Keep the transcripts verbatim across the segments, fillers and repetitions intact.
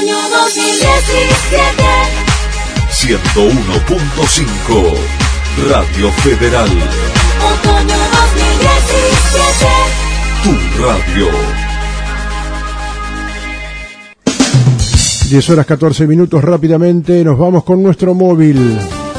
Otoño dos mil diecisiete. ciento uno punto cinco Radio Federal. Otoño dos mil diecisiete. Tu radio. diez horas catorce minutos, rápidamente nos vamos con nuestro móvil.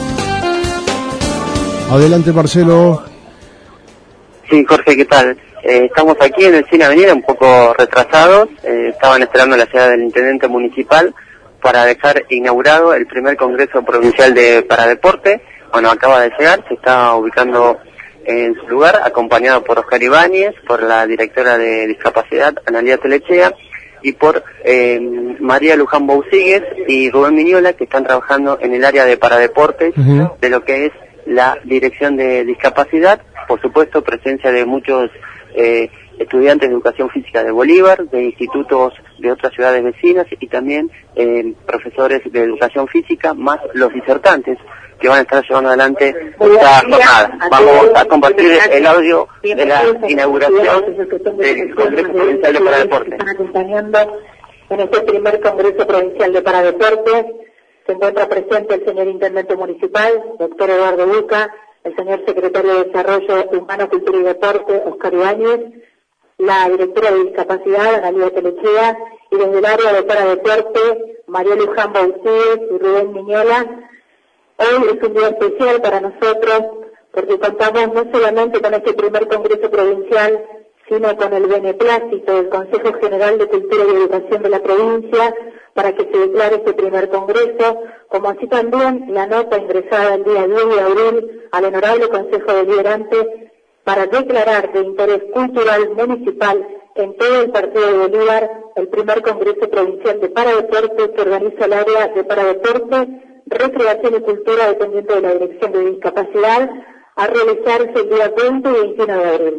Adelante, Marcelo. Sí, Jorge, ¿qué tal? Eh, estamos aquí en el Cine Avenida, un poco retrasados. Eh, estaban esperando la llegada del intendente municipal para dejar inaugurado el primer Congreso Provincial de Paradeporte. Bueno, acaba de llegar, se está ubicando en su lugar, acompañado por Oscar Ibáñez, por la directora de Discapacidad, Analía Telechea, y por eh, María Luján Bousigues y Rubén Miñola, que están trabajando en el área de paradeportes, uh-huh. de lo que es la Dirección de Discapacidad. Por supuesto, presencia de muchos eh, estudiantes de Educación Física de Bolívar, de institutos de otras ciudades vecinas y también eh, profesores de Educación Física, más los disertantes que van a estar llevando adelante esta jornada. Vamos a compartir el audio de la inauguración del Congreso Provincial de Paradeporte. Están acompañando en este primer Congreso Provincial de Paradeporte. Se encuentra presente el señor Intendente Municipal, doctor Eduardo Luca, el señor Secretario de Desarrollo Humano, Cultura y Deporte, Oscar Ibáñez, la Directora de Discapacidad, Analía Telechea, y desde el área de Paradeporte, María Luján Bousigues y Rubén Miñola. Hoy es un día especial para nosotros porque contamos no solamente con este primer Congreso Provincial, sino con el beneplácito del Consejo General de Cultura y Educación de la provincia para que se declare este primer Congreso, como así también la nota ingresada el día diez de abril al Honorable Consejo Deliberante para declarar de interés cultural municipal en todo el partido de Bolívar el primer Congreso Provincial de Paradeporte que organiza el área de Paradeporte, Recreación y Cultura dependiente de la Dirección de Discapacidad, a realizarse el día veinte y veintiuno de abril.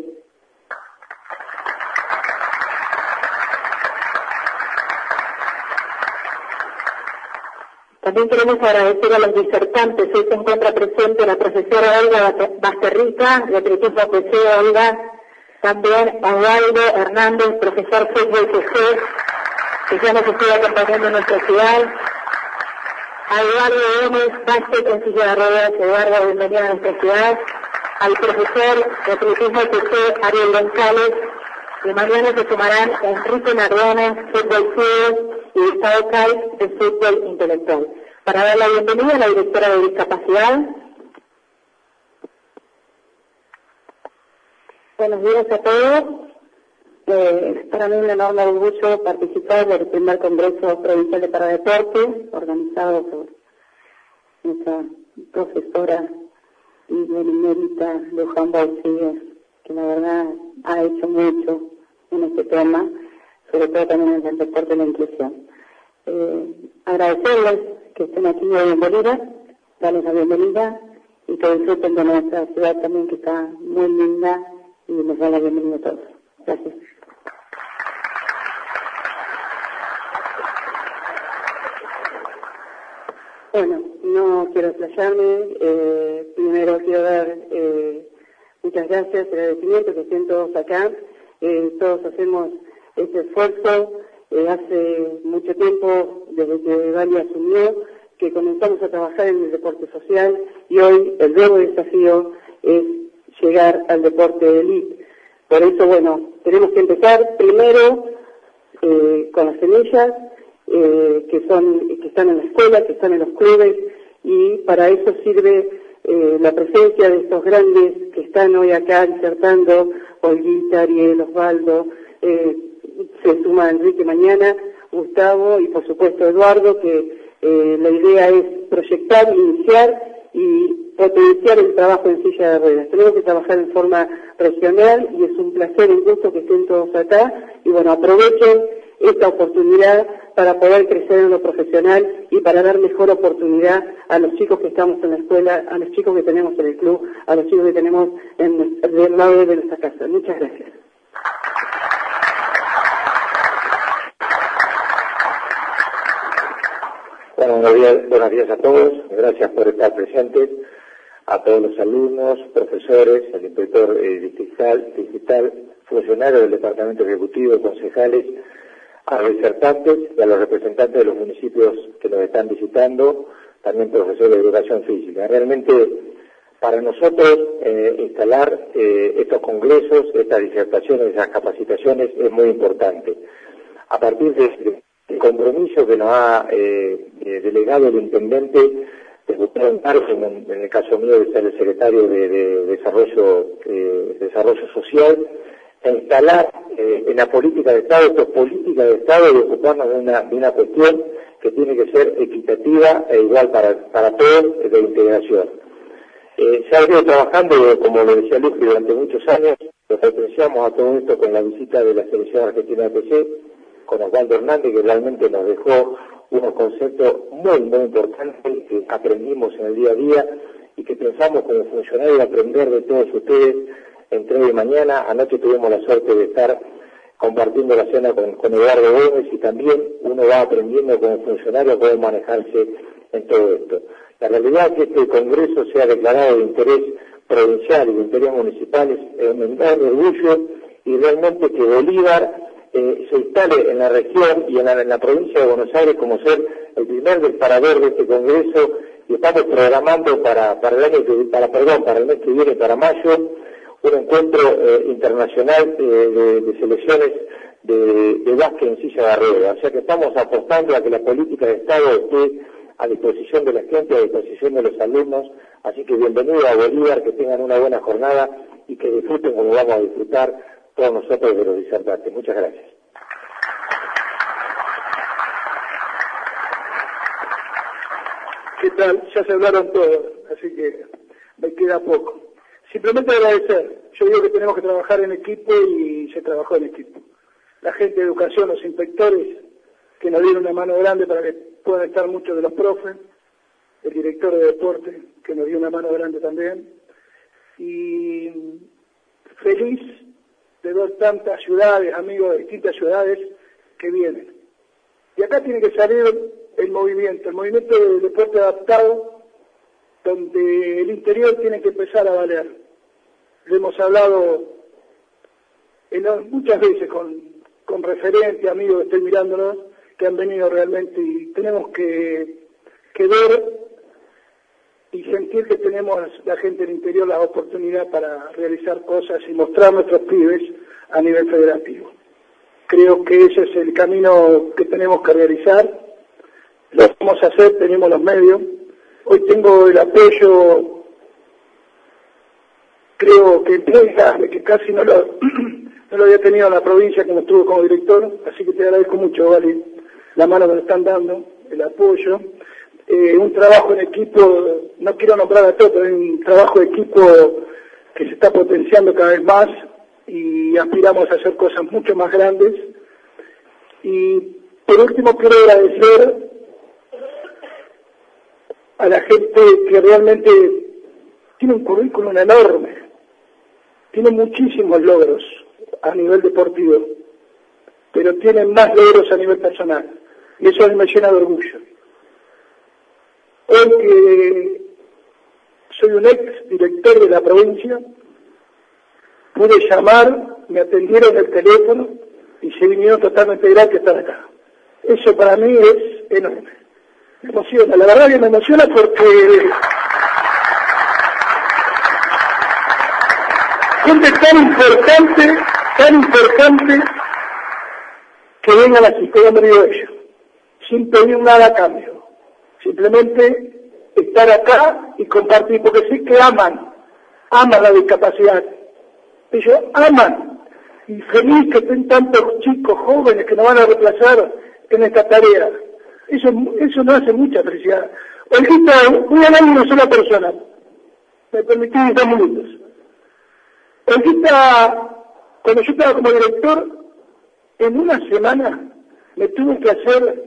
También queremos agradecer a los disertantes. Hoy se encuentra presente la profesora Olga Basterrica, de Atletismo P C, Olga. También a Osvaldo Hernández, profesor fútbol P C, que ya nos estuvo acompañando en nuestra ciudad. A Eduardo Gómez Vázquez en silla de ruedas. Eduardo, bienvenido a nuestra ciudad. Al profesor de Atletismo P C, Ariel González. Y mañana se sumarán Enrique Nardones, fútbol ciego, y Gustavo Cais, de fútbol intelectual. Para dar la bienvenida a la directora de Discapacidad. Buenos días a todos. Eh, es para mí un enorme orgullo participar del primer Congreso Provincial de Paradeporte, organizado por nuestra profesora y benemérita Luján Bousigues, que la verdad ha hecho mucho en este tema, sobre todo también en el deporte y la inclusión. Eh, agradecerles que estén aquí hoy en Bolívar, darles la bienvenida y que disfruten de nuestra ciudad también, que está muy linda, y les da la bienvenida a todos. Gracias. Bueno, no quiero explayarme. Eh, primero quiero dar eh, muchas gracias, el agradecimiento que estén todos acá. Eh, todos hacemos este esfuerzo. Eh, hace mucho tiempo, desde que Vali asumió, que comenzamos a trabajar en el deporte social, y hoy el nuevo desafío es llegar al deporte de élite. Por eso, bueno, tenemos que empezar primero eh, con las semillas eh, que son que están en la escuela, que están en los clubes, y para eso sirve eh, la presencia de estos grandes que están hoy acá disertando: Olguita, Ariel, Osvaldo, eh, se suma Enrique mañana, Gustavo y por supuesto Eduardo, que eh, la idea es proyectar, iniciar y potenciar el trabajo en silla de ruedas. Tenemos que trabajar en forma regional y es un placer y un gusto que estén todos acá, y bueno, aprovechen esta oportunidad para poder crecer en lo profesional y para dar mejor oportunidad a los chicos que estamos en la escuela, a los chicos que tenemos en el club, a los chicos que tenemos en, del lado de nuestra casa. Muchas gracias. Bueno, buenos días, buenos días a todos, gracias por estar presentes, a todos los alumnos, profesores, al inspector eh, digital, digital, funcionarios del Departamento Ejecutivo, concejales, a los disertantes y a los representantes de los municipios que nos están visitando, también profesores de educación física. Realmente, para nosotros, eh, instalar eh, estos congresos, estas disertaciones, esas capacitaciones es muy importante. A partir del de compromiso que nos ha eh, eh, delegado el intendente de Gustavo Marco, en, en el caso mío de ser el secretario de, de Desarrollo, eh, Desarrollo Social, e instalar eh, en la política de Estado, esto es política de Estado, de ocuparnos de una, de una cuestión que tiene que ser equitativa e igual para, para todos, de integración. Eh, se ha venido trabajando, como lo decía Luis, durante muchos años, lo potenciamos a todo esto con la visita de la Selección Argentina de P C, con Osvaldo Hernández, que realmente nos dejó unos conceptos muy, muy importantes que aprendimos en el día a día y que pensamos como funcionarios aprender de todos ustedes entre hoy y mañana. Anoche tuvimos la suerte de estar compartiendo la cena con, con Eduardo Gómez y también uno va aprendiendo como funcionario cómo manejarse en todo esto. La realidad es que este Congreso sea declarado de interés provincial y de interés municipal es un enorme orgullo, y realmente que Bolívar eh, se instale en la región y en la, en la provincia de Buenos Aires como ser el primer disparador de este Congreso, y estamos programando para, para el año que, para, perdón, para el mes que viene, para mayo, un encuentro eh, internacional eh, de, de selecciones de, de básquet en silla de ruedas. O sea que estamos apostando a que la política de Estado esté a disposición de la gente, a disposición de los alumnos. Así que bienvenido a Bolívar, que tengan una buena jornada y que disfruten como vamos a disfrutar todos nosotros de los disertantes. Muchas gracias. ¿Qué tal? Ya se hablaron todos, así que me queda poco. Simplemente agradecer. Yo digo que tenemos que trabajar en equipo y se trabajó en equipo. La gente de educación, los inspectores, que nos dieron una mano grande para que puedan estar muchos de los profes, el director de deporte, que nos dio una mano grande también, y feliz de ver tantas ciudades, amigos de distintas ciudades que vienen. Y acá tiene que salir el movimiento, el movimiento del deporte adaptado, donde el interior tiene que empezar a valer. Lo hemos hablado en, muchas veces con, con referentes, amigos que estoy mirándonos, que han venido realmente, y tenemos que, que ver y sentir que tenemos la gente del interior la oportunidad para realizar cosas y mostrar a nuestros pibes a nivel federativo. Creo que ese es el camino que tenemos que realizar, lo vamos a hacer, tenemos los medios. Hoy tengo el apoyo, creo que grande, que casi no lo, no lo había tenido en la provincia como estuve como director, así que te agradezco mucho, Vale, la mano que me están dando, el apoyo. Eh, un trabajo en equipo, no quiero nombrar a todos, pero es un trabajo de equipo que se está potenciando cada vez más y aspiramos a hacer cosas mucho más grandes. Y por último quiero agradecer a la gente que realmente tiene un currículum enorme, tiene muchísimos logros a nivel deportivo, pero tienen más logros a nivel personal, y eso a mí me llena de orgullo. Hoy que soy un ex director de la provincia, pude llamar, me atendieron el teléfono y se vinieron totalmente gratis a estar acá. Eso para mí es enorme. Me emociona, la verdad que me emociona porque gente tan importante, tan importante, que vengan así, que han venido ellos, sin pedir nada a cambio. Simplemente estar acá y compartir, porque sé que aman, aman la discapacidad. Ellos aman, y feliz que estén tantos chicos jóvenes que nos van a reemplazar en esta tarea. Eso, eso nos hace mucha felicidad. Olguita, voy a hablar de una sola persona. Me permitís dos minutos. Olguita, cuando yo estaba como director, en una semana me tuve que hacer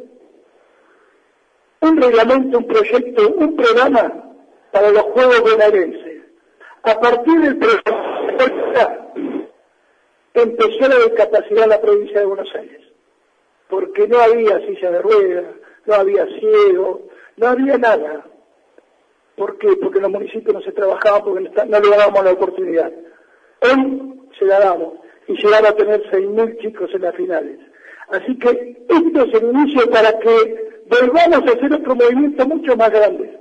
un reglamento, un proyecto, un programa para los Juegos Bonaerenses. A partir del programa empezó la discapacidad en la provincia de Buenos Aires, porque no había silla de ruedas, no había ciego, no había nada. ¿Por qué? Porque en los municipios no se trabajaba, porque no, no le dábamos la oportunidad. Hoy se la damos, y llegaron a tener seis mil chicos en las finales. Así que esto es el inicio para que volvamos a hacer otro movimiento mucho más grande.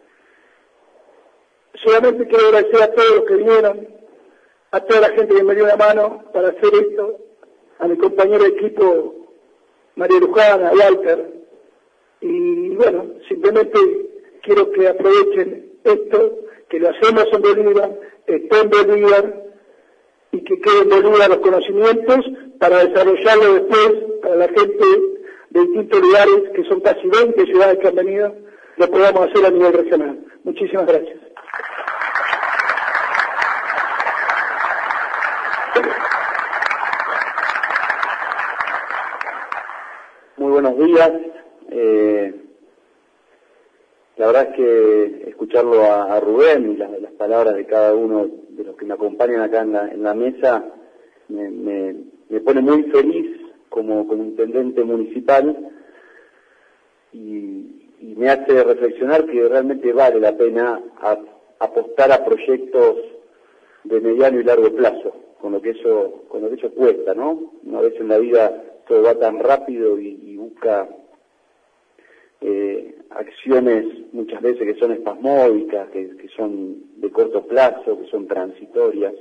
Solamente quiero agradecer a todos los que vinieron, a toda la gente que me dio una mano para hacer esto, a mi compañero de equipo María Luján, a Walter, y bueno, simplemente quiero que aprovechen esto, que lo hacemos en Bolívar, está en Bolívar, y que queden en Bolívar los conocimientos para desarrollarlo después para la gente de distintos lugares, que son casi veinte ciudades que han venido, lo podamos hacer a nivel regional. Muchísimas gracias. Muy buenos días. Eh, la verdad es que escucharlo a, a Rubén y las, las palabras de cada uno de los que me acompañan acá en la, en la mesa me, me, me pone muy feliz como, como intendente municipal y, y me hace reflexionar que realmente vale la pena a, apostar a proyectos de mediano y largo plazo, con lo que eso, con lo que eso cuesta, ¿no? Una vez en la vida todo va tan rápido y, y busca eh, acciones muchas veces que son espasmódicas, que, que son de corto plazo, que son transitorias.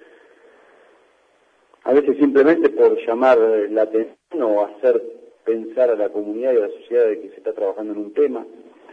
A veces simplemente por llamar la atención o hacer pensar a la comunidad y a la sociedad de que se está trabajando en un tema.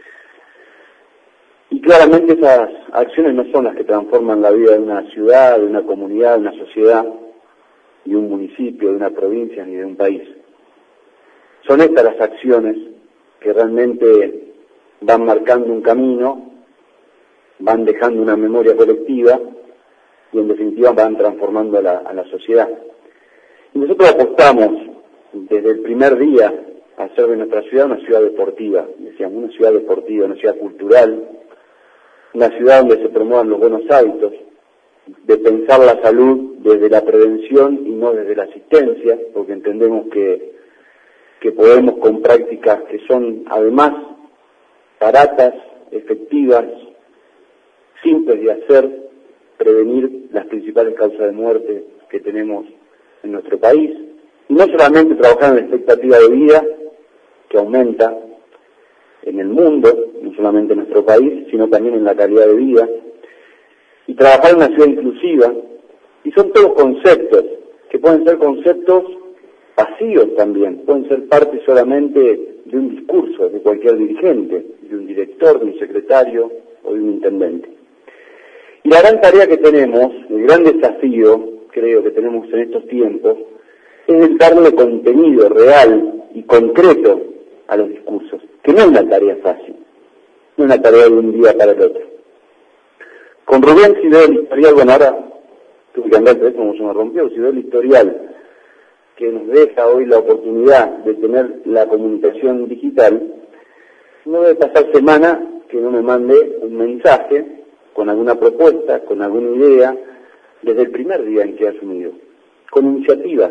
Y claramente esas acciones no son las que transforman la vida de una ciudad, de una comunidad, de una sociedad, de un municipio, de una provincia, ni de un país. Son estas las acciones que realmente van marcando un camino, van dejando una memoria colectiva y en definitiva van transformando a la, a la sociedad. Y nosotros apostamos desde el primer día a hacer de nuestra ciudad una ciudad deportiva, decíamos, una ciudad deportiva, una ciudad cultural, una ciudad donde se promuevan los buenos hábitos, de pensar la salud desde la prevención y no desde la asistencia, porque entendemos que, que podemos con prácticas que son además baratas, efectivas, simples de hacer, prevenir las principales causas de muerte que tenemos en nuestro país. Y no solamente trabajar en la expectativa de vida, que aumenta en el mundo, no solamente en nuestro país, sino también en la calidad de vida, y trabajar en una ciudad inclusiva, y son todos conceptos, que pueden ser conceptos vacíos también, pueden ser parte solamente de un discurso de cualquier dirigente, de un director, de un secretario o de un intendente. Y la gran tarea que tenemos, el gran desafío, creo que tenemos en estos tiempos, es el darle contenido real y concreto a los discursos, que no es una tarea fácil, no es una tarea de un día para el otro. Con Rubén, si veo el historial, bueno, ahora tuve que andar tres como se me rompió, si veo el historial que nos deja hoy la oportunidad de tener la comunicación digital, no debe pasar semana que no me mande un mensaje con alguna propuesta, con alguna idea, desde el primer día en que he asumido, con iniciativas,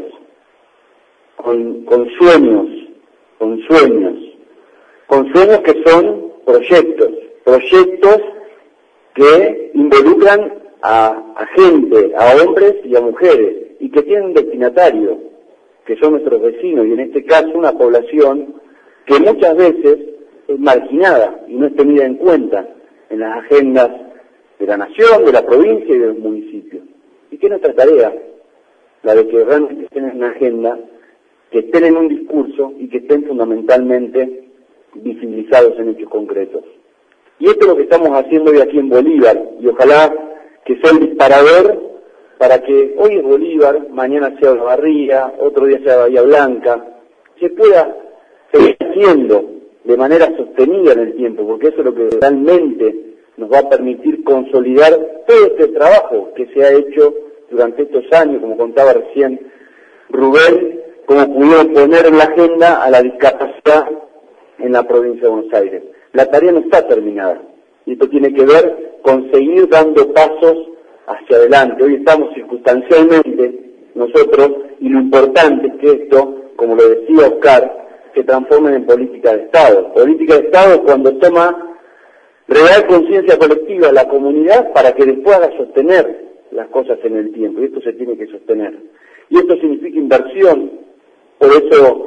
con, con sueños, con sueños, con sueños que son proyectos, proyectos que involucran a, a gente, a hombres y a mujeres, y que tienen un destinatario, que son nuestros vecinos, y en este caso una población que muchas veces es marginada y no es tenida en cuenta en las agendas de la nación, de la provincia y de los municipios. ¿Y qué es nuestra tarea? La de que realmente estén en una agenda, que estén en un discurso y que estén fundamentalmente visibilizados en hechos concretos. Y esto es lo que estamos haciendo hoy aquí en Bolívar, y ojalá que sea el disparador para que hoy es Bolívar, mañana sea Olavarría, otro día sea Bahía Blanca, se pueda seguir haciendo de manera sostenida en el tiempo, porque eso es lo que realmente nos va a permitir consolidar todo este trabajo que se ha hecho durante estos años, como contaba recién Rubén, como pudieron poner en la agenda a la discapacidad en la provincia de Buenos Aires. La tarea no está terminada, y esto tiene que ver con seguir dando pasos hacia adelante. Hoy estamos circunstancialmente nosotros, y lo importante es que esto, como lo decía Oscar, se transforme en política de Estado. Política de Estado es cuando toma real conciencia colectiva la comunidad para que después haga sostener las cosas en el tiempo, y esto se tiene que sostener. Y esto significa inversión, por eso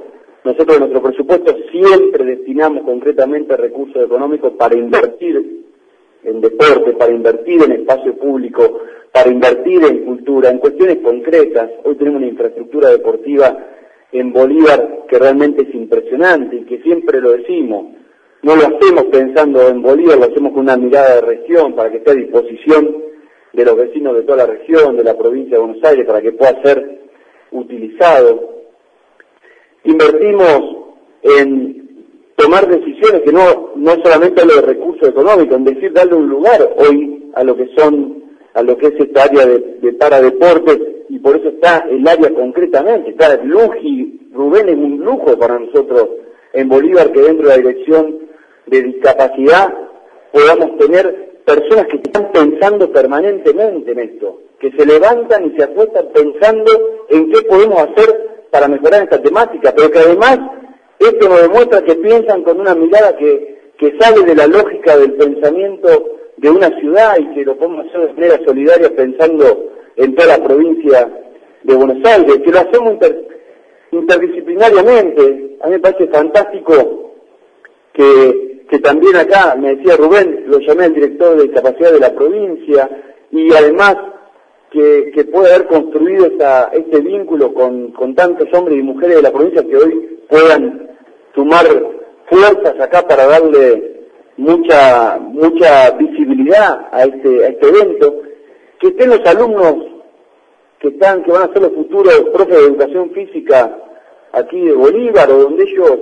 Nosotros en nuestro presupuesto siempre destinamos concretamente recursos económicos para invertir en deporte, para invertir en espacio público, para invertir en cultura, en cuestiones concretas. Hoy tenemos una infraestructura deportiva en Bolívar que realmente es impresionante y que siempre lo decimos. No lo hacemos pensando en Bolívar, lo hacemos con una mirada de región para que esté a disposición de los vecinos de toda la región, de la provincia de Buenos Aires, para que pueda ser utilizado. Invertimos en tomar decisiones que no no es solamente hablo de recursos económicos, en decir darle un lugar hoy a lo que son, a lo que es esta área de, de paradeportes, y por eso está el área concretamente, está el Luji, Rubén es un lujo para nosotros en Bolívar que dentro de la dirección de discapacidad podamos tener personas que están pensando permanentemente en esto, que se levantan y se acuestan pensando en qué podemos hacer para mejorar esta temática, pero que además esto nos demuestra que piensan con una mirada que, que sale de la lógica del pensamiento de una ciudad y que lo podemos hacer de manera solidaria pensando en toda la provincia de Buenos Aires, que lo hacemos inter, interdisciplinariamente. A mí me parece fantástico que, que también acá, me decía Rubén, lo llamé al director de discapacidad de la provincia, y además que, que puede haber construido esa, este vínculo con, con tantos hombres y mujeres de la provincia que hoy puedan sumar fuerzas acá para darle mucha mucha visibilidad a este a este evento, que estén los alumnos que están que van a ser los futuros profes de educación física aquí de Bolívar o donde ellos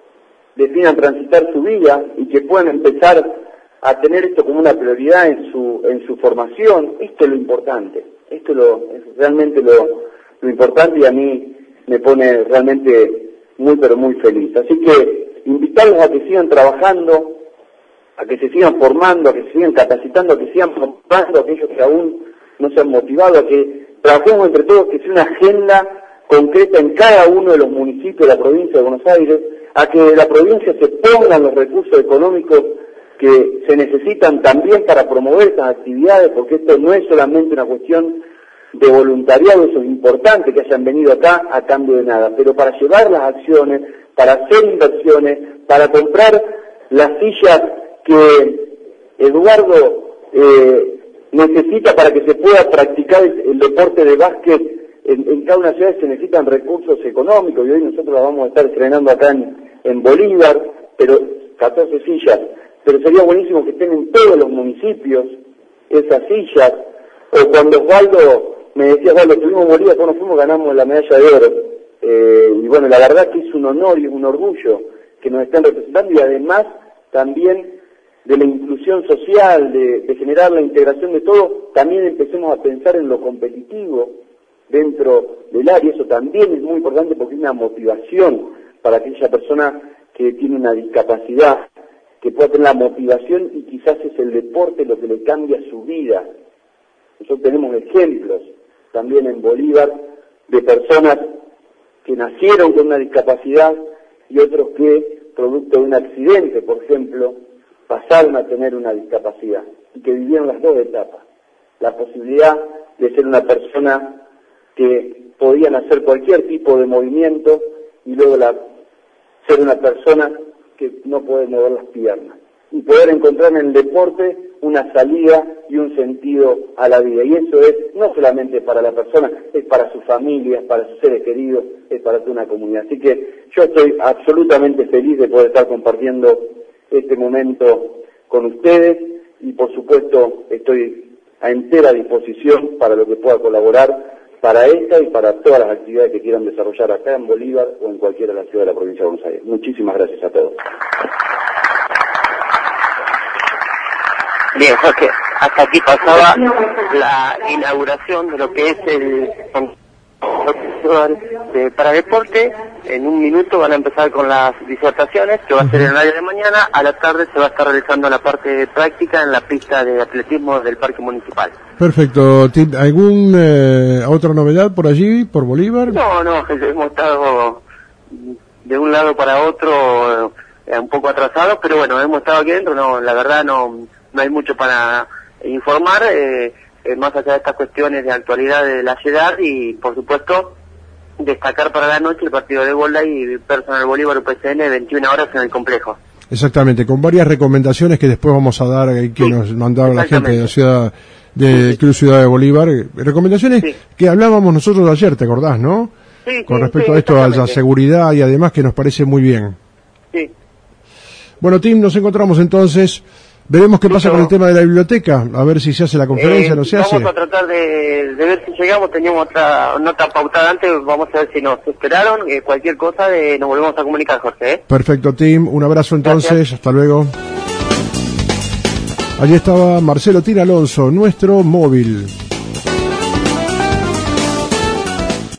definan transitar su vida y que puedan empezar a tener esto como una prioridad en su en su formación. Esto es lo importante, esto es, lo, es realmente lo, lo importante, y a mí me pone realmente muy pero muy feliz. Así que invitarlos a que sigan trabajando, a que se sigan formando, a que se sigan capacitando, a que sigan motivando a aquellos que aún no se han motivado, a que trabajemos entre todos, que sea una agenda concreta en cada uno de los municipios de la provincia de Buenos Aires, a que de la provincia se pongan los recursos económicos que se necesitan también para promover estas actividades, porque esto no es solamente una cuestión de voluntariado, eso es importante que hayan venido acá a cambio de nada, pero para llevar las acciones, para hacer inversiones, para comprar las sillas que Eduardo eh, necesita para que se pueda practicar el, el deporte de básquet en, en cada una ciudad. Se necesitan recursos económicos y hoy nosotros las vamos a estar estrenando acá en, en Bolívar, pero catorce sillas, pero sería buenísimo que estén en todos los municipios esas sillas. O cuando Osvaldo me decía, Osvaldo, tuvimos en Bolívar, cuando fuimos ganamos la medalla de oro, eh, y bueno, la verdad que es un honor y es un orgullo que nos estén representando, y además también de la inclusión social, de, de generar la integración de todo, también empecemos a pensar en lo competitivo dentro del área. Eso también es muy importante porque es una motivación para aquella persona que tiene una discapacidad, que pueda tener la motivación, y quizás es el deporte lo que le cambia su vida. Nosotros tenemos ejemplos también en Bolívar de personas que nacieron con una discapacidad y otros que, producto de un accidente, por ejemplo, pasaron a tener una discapacidad y que vivieron las dos etapas. La posibilidad de ser una persona que podían hacer cualquier tipo de movimiento y luego la, ser una persona que no puede mover las piernas y poder encontrar en el deporte una salida y un sentido a la vida. Y eso es no solamente para la persona, es para su familia, es para sus seres queridos, es para toda una comunidad. Así que yo estoy absolutamente feliz de poder estar compartiendo este momento con ustedes, y por supuesto estoy a entera disposición para lo que pueda colaborar para esta y para todas las actividades que quieran desarrollar acá en Bolívar o en cualquiera de las ciudades de la provincia de Buenos Aires. Muchísimas gracias a todos. Bien, Jorge, hasta aquí pasaba la inauguración de lo que es el Festival de Paradeporte. En un minuto van a empezar con las disertaciones, que va a ser en el área de mañana. A la tarde se va a estar realizando la parte práctica en la pista de atletismo del Parque Municipal. Perfecto. ¿Alguna eh, otra novedad por allí, por Bolívar? No, no, hemos estado de un lado para otro eh, un poco atrasados, pero bueno, hemos estado aquí dentro. No, la verdad no, no hay mucho para informar, eh, eh, más allá de estas cuestiones de actualidad de la ciudad, y por supuesto destacar para la noche el partido de Bola y Personal Bolívar U P C N, veintiuna horas en el complejo. Exactamente, con varias recomendaciones que después vamos a dar, eh, que sí, nos mandaron la gente de la ciudad, del sí, Club Ciudad de Bolívar. Recomendaciones sí. que hablábamos nosotros ayer, ¿te acordás, no? Sí, con sí, respecto sí, a esto, a la seguridad y además que nos parece muy bien. Sí. Bueno, Tim, nos encontramos entonces. Veremos qué pasa con el tema de la biblioteca, a ver si se hace la conferencia, eh, no se vamos hace. Vamos a tratar de, de ver si llegamos, teníamos otra nota pautada antes, vamos a ver si nos esperaron, eh, cualquier cosa de, nos volvemos a comunicar, Jorge. ¿eh? Perfecto, Tim, un abrazo entonces, gracias. Hasta luego. Allí estaba Marcelo Tina Alonso, nuestro móvil.